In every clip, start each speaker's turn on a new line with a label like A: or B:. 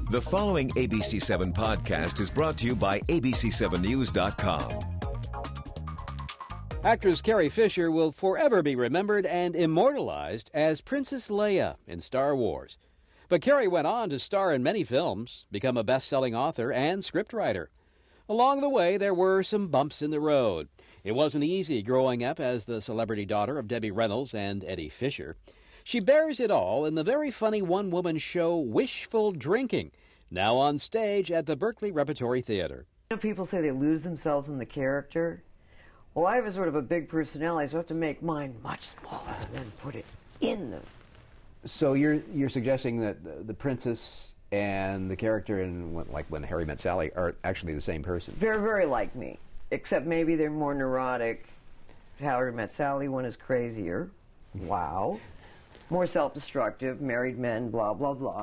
A: The following ABC7 podcast is brought to you by ABC7News.com.
B: Actress Carrie Fisher will forever be remembered and immortalized as Princess Leia in Star Wars. But Carrie went on to star in many films, become a best-selling author and scriptwriter. Along the way, there were some bumps in the road. It wasn't easy growing up as the celebrity daughter of Debbie Reynolds and Eddie Fisher. She bears it all in the very funny one-woman show Wishful Drinking, now on stage at the Berkeley Repertory Theater.
C: You know, people say they lose themselves in the character. Well, I have a sort of a big personality, so I have to make mine much smaller and then put it in them.
D: So you're suggesting that the princess and the character in when Harry Met Sally are actually the same person?
C: They're very like me, except maybe they're more neurotic. Harry Met Sally one is crazier. Wow. More self-destructive, married men, blah, blah, blah.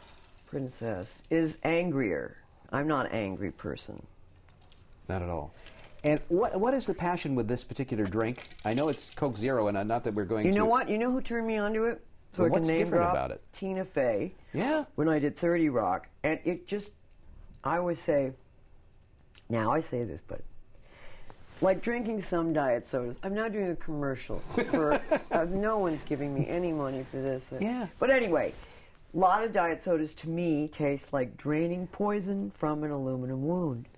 C: Princess is angrier. I'm not an angry person.
D: Not at all. And what is the passion with this particular drink? I know it's Coke Zero, and not that we're going to...
C: You know what? You know who turned me onto it? So
D: well, what's different about it?
C: Tina Fey.
D: Yeah.
C: When I did 30 Rock. And it just... I always say... Now I say this, but... Like drinking some diet sodas. I'm now doing a commercial for... no one's giving me any money for this.
D: Yeah.
C: But anyway, a lot of diet sodas to me taste like draining poison from an aluminum wound.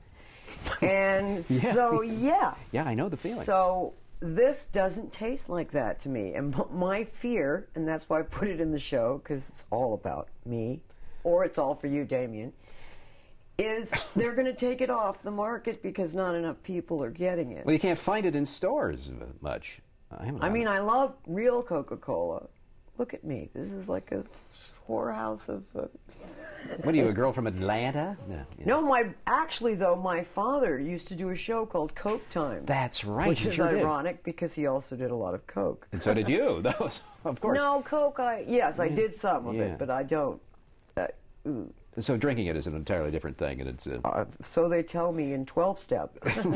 C: And so, yeah.
D: Yeah, I know the feeling.
C: So this doesn't taste like that to me. And my fear, and that's why I put it in the show, because it's all about me, or it's all for you, Damien, is they're going to take it off the market because not enough people are getting it.
D: Well, you can't find it in stores much.
C: I mean, I love real Coca-Cola. Look at me. This is like a whorehouse of...
D: What are you, a girl from Atlanta? No,
C: No, actually, though, my father used to do a show called Coke Time.
D: That's right.
C: Which is
D: sure
C: ironic because he also did a lot of Coke.
D: And so did you. That was, of course.
C: No, Coke, I did some of it, but I don't.
D: So drinking it is an entirely different thing, and it's...
C: So they tell me in 12-step.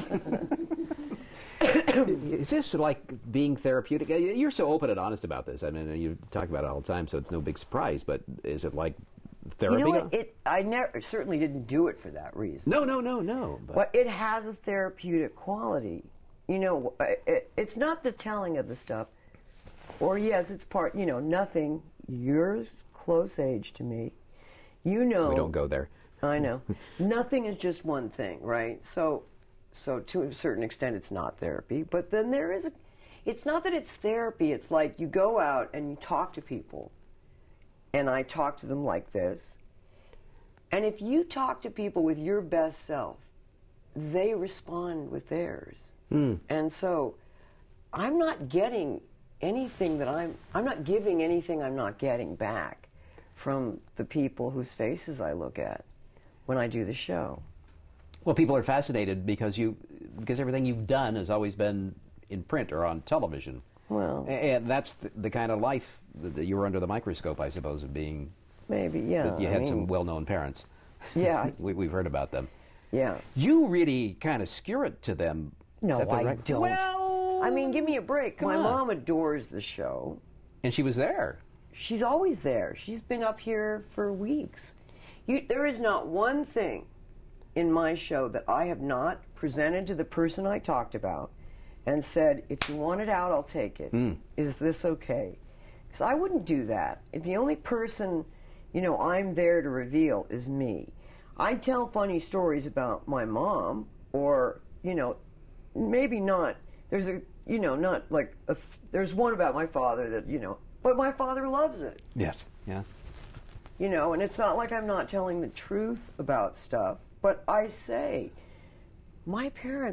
D: Is this like being therapeutic? You're so open and honest about this. I mean, you talk about it all the time, so it's no big surprise, but is it like therapy?
C: You know what? I certainly didn't do it for that reason.
D: No.
C: But it has a therapeutic quality. You know, it's not the telling of the stuff. Or, yes, it's part, nothing. You're close age to me. You know.
D: We don't go there.
C: I know. Nothing is just one thing, right? So to a certain extent, it's not therapy. But then it's not that it's therapy. It's like you go out and you talk to people. And I talk to them like this. And if you talk to people with your best self, they respond with theirs. And so I'm not getting anything that I'm not giving anything I'm not getting back from the people whose faces I look at when I do the show.
D: Well, people are fascinated because everything you've done has always been in print or on television.
C: Well,
D: and that's the kind of life that you were under the microscope, I suppose, of being.
C: Maybe, yeah.
D: That you had some well-known parents.
C: Yeah.
D: We've heard about them.
C: Yeah.
D: You really kind of skewer it to them.
C: No, I don't.
D: Well,
C: I mean, give me a break.
D: Come
C: My
D: on.
C: mom adores the show.
D: And she was there.
C: She's always there. She's been up here for weeks. There is not one thing in my show that I have not presented to the person I talked about and said, if you want it out, I'll take it. Is this okay? Because I wouldn't do that. The only person, I'm there to reveal is me. I tell funny stories about my mom or, maybe not. There's there's one about my father that, but my father loves it.
D: Yes, yeah.
C: And it's not like I'm not telling the truth about stuff, but I say, my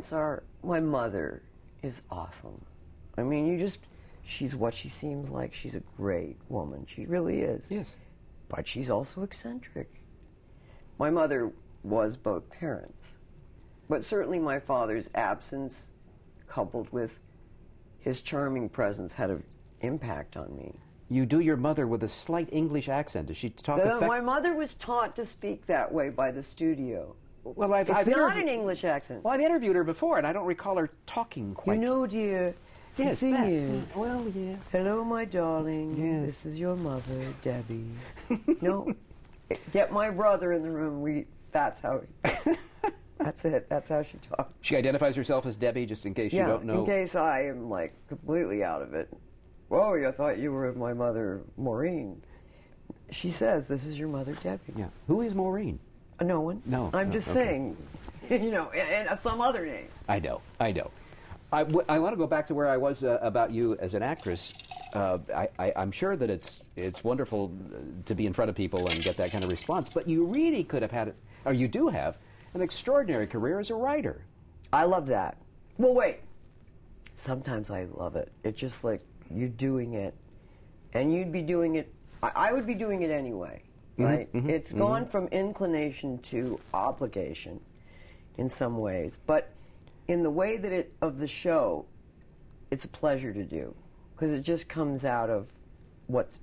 C: mother is awesome. I mean, she's what she seems like. She's a great woman. She really is.
D: Yes.
C: But she's also eccentric. My mother was both parents. But certainly my father's absence, coupled with his charming presence, had an impact on me.
D: You do your mother with a slight English accent. Does she talk
C: My mother was taught to speak that way by the studio.
D: Well,
C: It's not an English accent.
D: Well, I've interviewed her before, and I don't recall her talking quite.
C: Dear,
D: Yes,
C: the thing
D: that.
C: is,
D: Well, yeah.
C: hello, my darling.
D: Yes.
C: This is your mother, Debbie. No, Get my brother in the room. That's how. That's it. That's how she talks.
D: She identifies herself as Debbie, just in case you don't know.
C: In case I am like completely out of it. Whoa, I thought you were my mother, Maureen. She says, "This is your mother, Debbie."
D: Yeah. Who is Maureen?
C: No one.
D: No.
C: I'm just saying, and some other name.
D: I know. I want to go back to where I was about you as an actress. I'm sure that it's wonderful to be in front of people and get that kind of response, but you really could have had, or you do have, an extraordinary career as a writer.
C: I love that. Well, wait. Sometimes I love it. It's just like you're doing it, and you'd be doing it. I would be doing it anyway, right? It's gone from inclination to obligation in some ways, but in the way that of the show, it's a pleasure to do because it just comes out of what's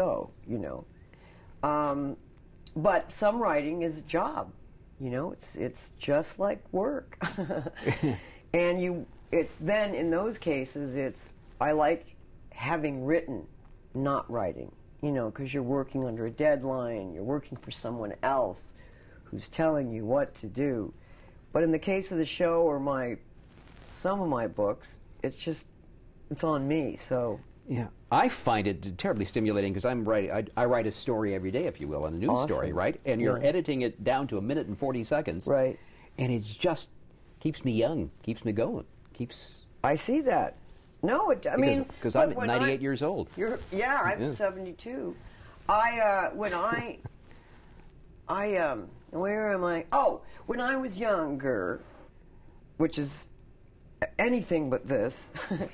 C: but some writing is a job, it's just like work. And it's then in those cases I like having written, not writing, because you're working under a deadline, you're working for someone else who's telling you what to do. But in the case of the show or some of my books, it's on me. So
D: yeah, I find it terribly stimulating because I write a story every day, if you will, a news story, right? And you're editing it down to 1 minute and 40 seconds,
C: right?
D: And it's just keeps me young, keeps me going,
C: I see that. No,
D: because I'm 98 years old.
C: I'm 72. Where am I? Oh, when I was younger, which is anything but this.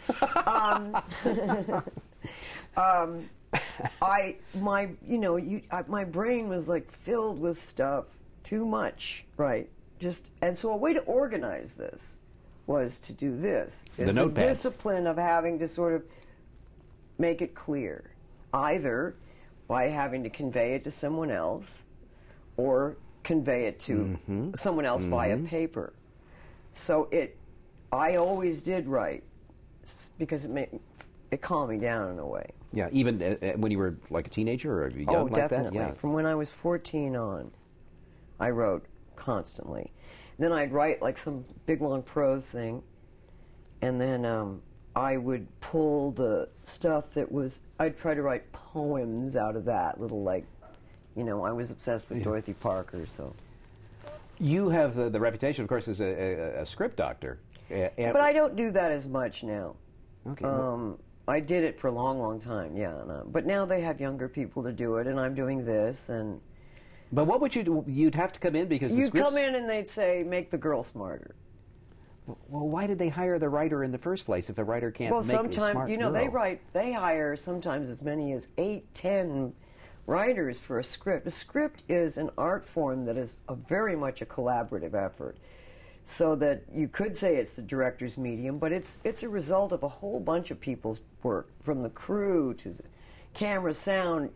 C: My brain was like filled with stuff, too much, right? And so a way to organize this was to do this.
D: The notepad.
C: Discipline of having to sort of make it clear, either by having to convey it to someone else, or convey it to someone else via paper. So I always did write because it calmed me down in a way.
D: Yeah, even when you were like a teenager or young like
C: definitely.
D: that? Yeah.
C: From when I was 14 on, I wrote constantly. Then I'd write like some big long prose thing, and then I would pull the stuff I'd try to write poems out of that, little I was obsessed with Dorothy Parker, so.
D: You have the reputation, of course, as a script doctor.
C: But I don't do that as much now.
D: Okay.
C: I did it for a long, long time, yeah. But now they have younger people to do it, and I'm doing this, and...
D: But what would you do? You'd have to come in because
C: You'd come in and they'd say, make the girl smarter.
D: Well, why did they hire the writer in the first place if the writer can't make a smart girl?
C: Well, sometimes, they hire sometimes as many as 8, 10 writers for a script. A script is an art form that is very much a collaborative effort. So that you could say it's the director's medium, but it's a result of a whole bunch of people's work, from the crew to the camera, sound,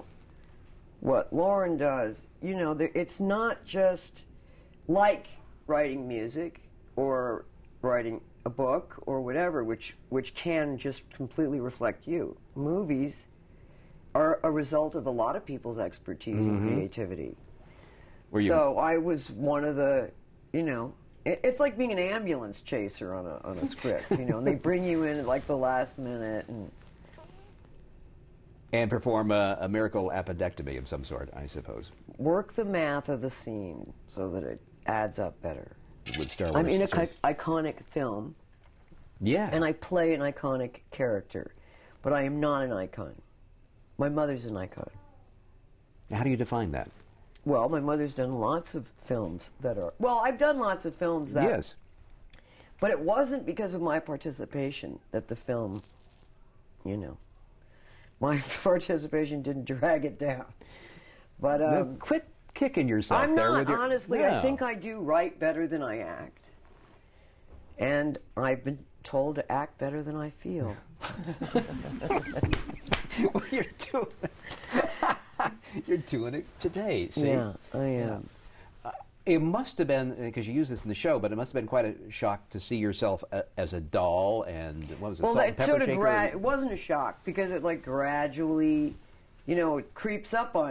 C: what Lauren does. It's not just like writing music or writing a book or whatever, which can just completely reflect you. Movies are a result of a lot of people's expertise and creativity. So I was one of the, it's like being an ambulance chaser on a script, and they bring you in at like the last minute
D: and perform a miracle appendectomy of some sort, I suppose.
C: Work the math of the scene so that it adds up better.
D: With Star Wars.
C: I'm in an iconic film.
D: Yeah.
C: And I play an iconic character, but I am not an icon. My mother's an icon.
D: How do you define that?
C: Well, my mother's done lots of films that are... Well, I've done lots of films that...
D: Yes.
C: But it wasn't because of my participation that the film, my participation didn't drag it down. But...
D: quit kicking yourself
C: I'm
D: there.
C: not, honestly. No. I think I do write better than I act. And I've been told to act better than I feel.
D: Well, you're doing it today, see?
C: Yeah, I am.
D: It must have been, because you use this in the show, but it must have been quite a shock to see yourself as a doll and, what was it, salt and pepper shaker?
C: It wasn't a shock, because it gradually, it creeps up on you.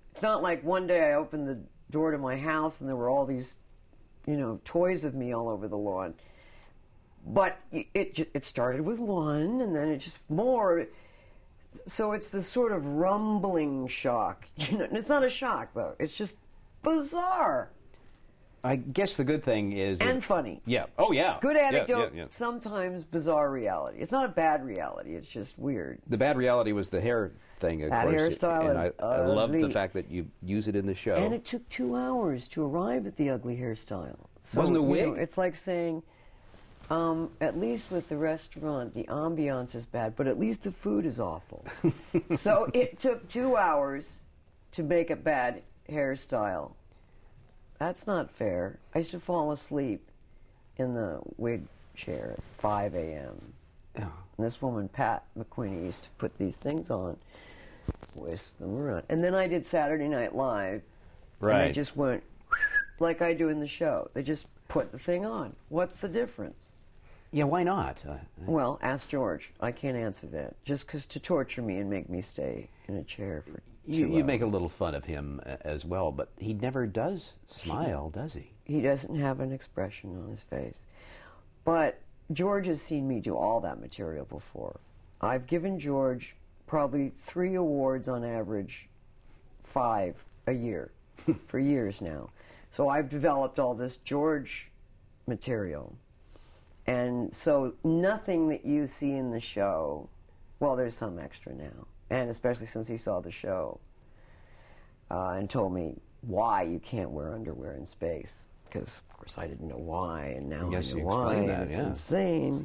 C: It's not like one day I opened the door to my house and there were all these, toys of me all over the lawn. But it started with one, and then it just more. So it's this sort of rumbling shock. And it's not a shock, though. It's just bizarre.
D: I guess the good thing is...
C: And funny.
D: Yeah. Oh, yeah.
C: Good anecdote,
D: Yeah.
C: sometimes bizarre reality. It's not a bad reality, it's just weird.
D: The bad reality was the hair thing, of
C: That
D: course.
C: hairstyle
D: and
C: is
D: I love the
C: ugly.
D: fact that you use it in the show.
C: And it took 2 hours to arrive at the ugly hairstyle. So,
D: Wasn't the wig?
C: it's like saying, at least with the restaurant, the ambiance is bad, but at least the food is awful. So it took 2 hours to make a bad hairstyle. That's not fair. I used to fall asleep in the wig chair at 5 a.m.
D: Oh.
C: And this woman, Pat McQueenie, used to put these things on, whisk them around. And then I did Saturday Night Live.
D: Right.
C: And they just went, like I do in the show. They just put the thing on. What's the difference?
D: Yeah, why not?
C: Well, ask George. I can't answer that. Just because to torture me and make me stay in a chair for 2 hours.
D: You make a little fun of him as well, but he never does smile, does he?
C: He doesn't have an expression on his face. But George has seen me do all that material before. I've given George probably 3 awards on average, 5 a year, for years now. So I've developed all this George material. And so nothing that you see in the show, well, there's some extra now, and especially since he saw the show and told me why you can't wear underwear in space, because, of course, I didn't know why, and now
D: Yes,
C: I know
D: you
C: why,
D: explained that,
C: and it's
D: yeah.
C: insane.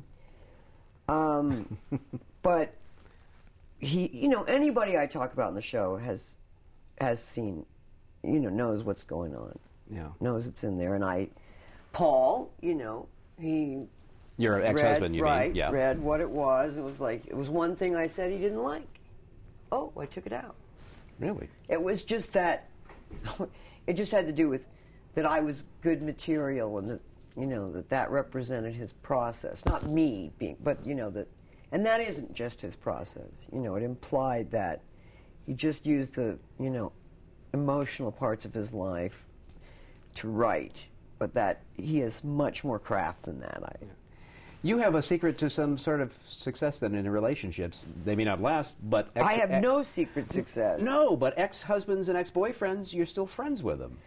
C: But he, anybody I talk about in the show has seen, knows what's going on,
D: Yeah.
C: knows it's in there, and Paul, he...
D: Your ex-husband, you
C: right,
D: mean? Yeah.
C: read what it was. It was one thing I said he didn't like. Oh, I took it out.
D: Really?
C: It was just that, it just had to do with that I was good material and that, that represented his process. Not me being, but, that, and that isn't just his process. It implied that he just used the, emotional parts of his life to write, but that he has much more craft than that.
D: You have a secret to some sort of success then in relationships. They may not last, but...
C: I have no secret success.
D: No, but ex-husbands and ex-boyfriends, you're still friends with them.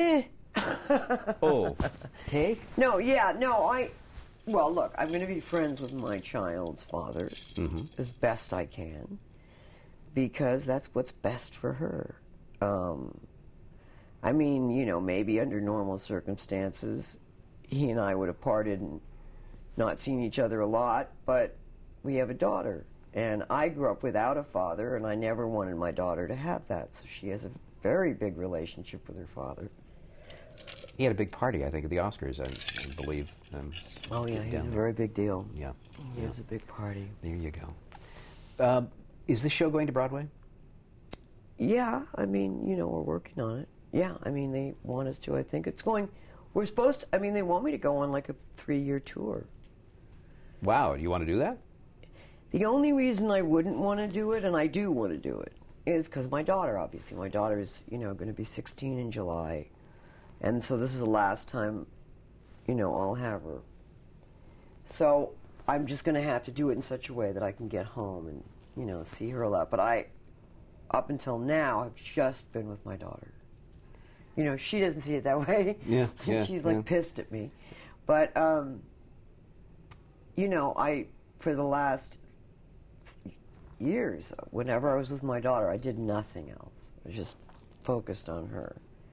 D: Oh. Hey?
C: No, well, look, I'm going to be friends with my child's father as best I can, because that's what's best for her. I mean, maybe under normal circumstances, he and I would have parted and not seen each other a lot, but we have a daughter. And I grew up without a father, and I never wanted my daughter to have that. So she has a very big relationship with her father.
D: He had a big party, I think, at the Oscars, I believe.
C: Oh, yeah, he's a
D: down there.
C: very big deal.
D: Yeah.
C: He has a big party.
D: There you go. Is this show going to Broadway?
C: Yeah, I mean, we're working on it. Yeah, I mean, they want us to. I think it's going. We're supposed to. I mean, they want me to go on like a 3-year tour.
D: Wow, do you want to do that?
C: The only reason I wouldn't want to do it, and I do want to do it, is because my daughter, obviously. My daughter is, going to be 16 in July. And so this is the last time, I'll have her. So I'm just going to have to do it in such a way that I can get home and, see her a lot. But up until now, have just been with my daughter. She doesn't see it that way.
D: Yeah,
C: She's
D: yeah.
C: pissed at me. But, for the last years, whenever I was with my daughter, I did nothing else. I was just focused on her.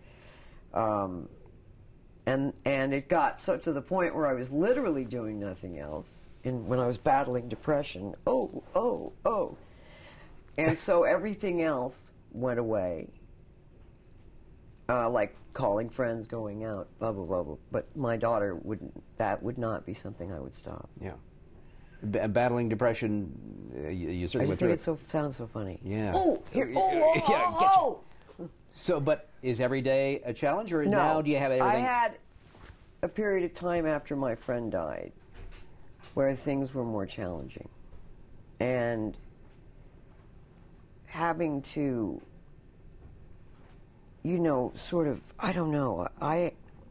C: And it got so to the point where I was literally doing nothing else when I was battling depression. Oh. And so everything else went away. Like calling friends, going out, blah, blah, blah, blah. But my daughter that would not be something I would stop.
D: Yeah. Battling depression, you certainly
C: I
D: went
C: just
D: through
C: think it sounds so funny.
D: Yeah.
C: Oh, here,
D: Yeah,
C: oh.
D: So, but is every day a challenge, or
C: No,
D: now do you have everything?
C: I had a period of time after my friend died where things were more challenging. And having to sort of, I don't know, I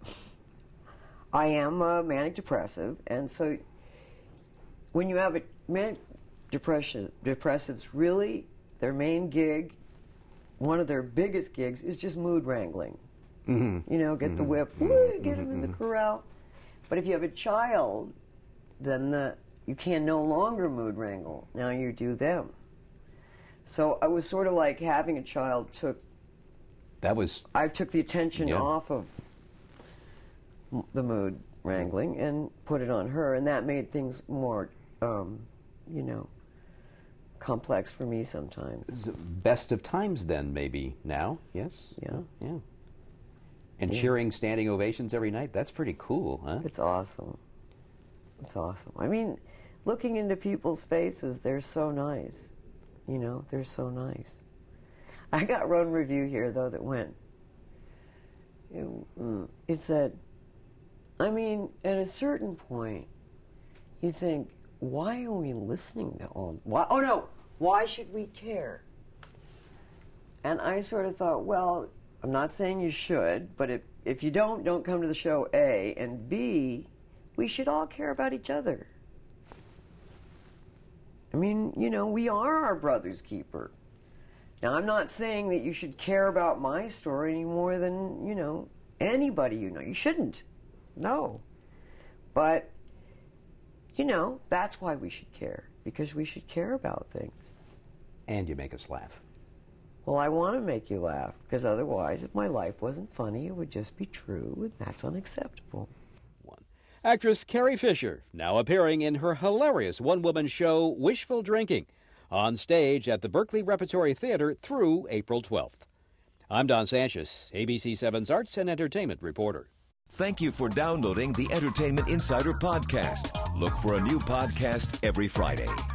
C: am a manic depressive, and so when you have a manic depressives, really, their main gig, one of their biggest gigs, is just mood wrangling. Mm-hmm. Get the whip, get them in the corral. But if you have a child, then you can no longer mood wrangle. Now you do them. So I was sort of like having a child I took the attention off of the mood wrangling and put it on her, and that made things more, complex for me sometimes.
D: Best of times then, maybe, now, yes?
C: Yeah.
D: And cheering standing ovations every night, that's pretty cool, huh?
C: It's awesome. It's awesome. I mean, looking into people's faces, they're so nice. They're so nice. I got one review here, though, that went, it said, I mean, at a certain point, you think, why are we listening to all... why should we care? And I sort of thought, well, I'm not saying you should, but if you don't come to the show, A, and B, we should all care about each other. I mean, we are our brother's keeper. Now, I'm not saying that you should care about my story any more than, anybody you know. You shouldn't. No. But, that's why we should care, because we should care about things.
D: And you make us laugh.
C: Well, I want to make you laugh, because otherwise, if my life wasn't funny, it would just be true, and that's unacceptable.
B: Actress Carrie Fisher, now appearing in her hilarious one-woman show, Wishful Drinking, on stage at the Berkeley Repertory Theater through April 12th. I'm Don Sanchez, ABC7's Arts and Entertainment reporter.
A: Thank you for downloading the Entertainment Insider Podcast. Look for a new podcast every Friday.